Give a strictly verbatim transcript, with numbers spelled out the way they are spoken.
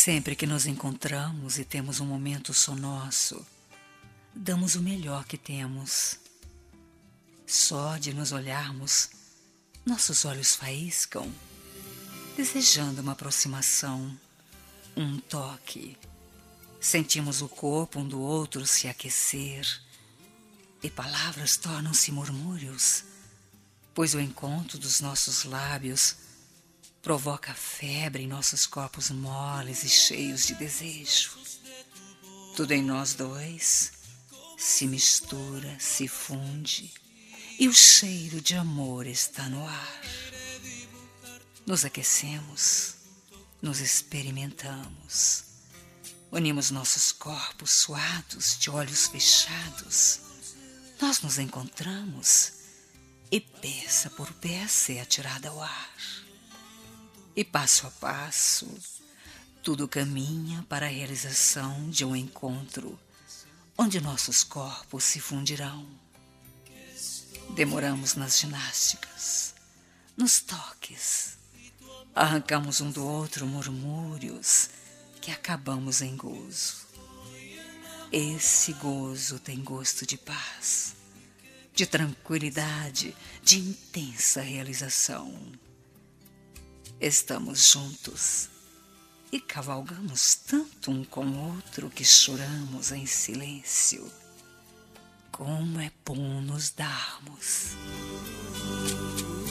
Sempre que nos encontramos e temos um momento só nosso, damos o melhor que temos. Só de nos olharmos, nossos olhos faíscam, desejando uma aproximação, um toque. Sentimos o corpo um do outro se aquecer e palavras tornam-se murmúrios, pois o encontro dos nossos lábios provoca febre em nossos corpos moles e cheios de desejo. Tudo em nós dois se mistura, se funde e o cheiro de amor está no ar. Nos aquecemos, nos experimentamos, unimos nossos corpos suados de olhos fechados. Nós nos encontramos e peça por peça é atirada ao ar. E passo a passo, tudo caminha para a realização de um encontro onde nossos corpos se fundirão. Demoramos nas ginásticas, nos toques, arrancamos um do outro murmúrios que acabamos em gozo. Esse gozo tem gosto de paz, de tranquilidade, de intensa realização. Estamos juntos e cavalgamos tanto um com o outro que choramos em silêncio. Como é bom nos darmos.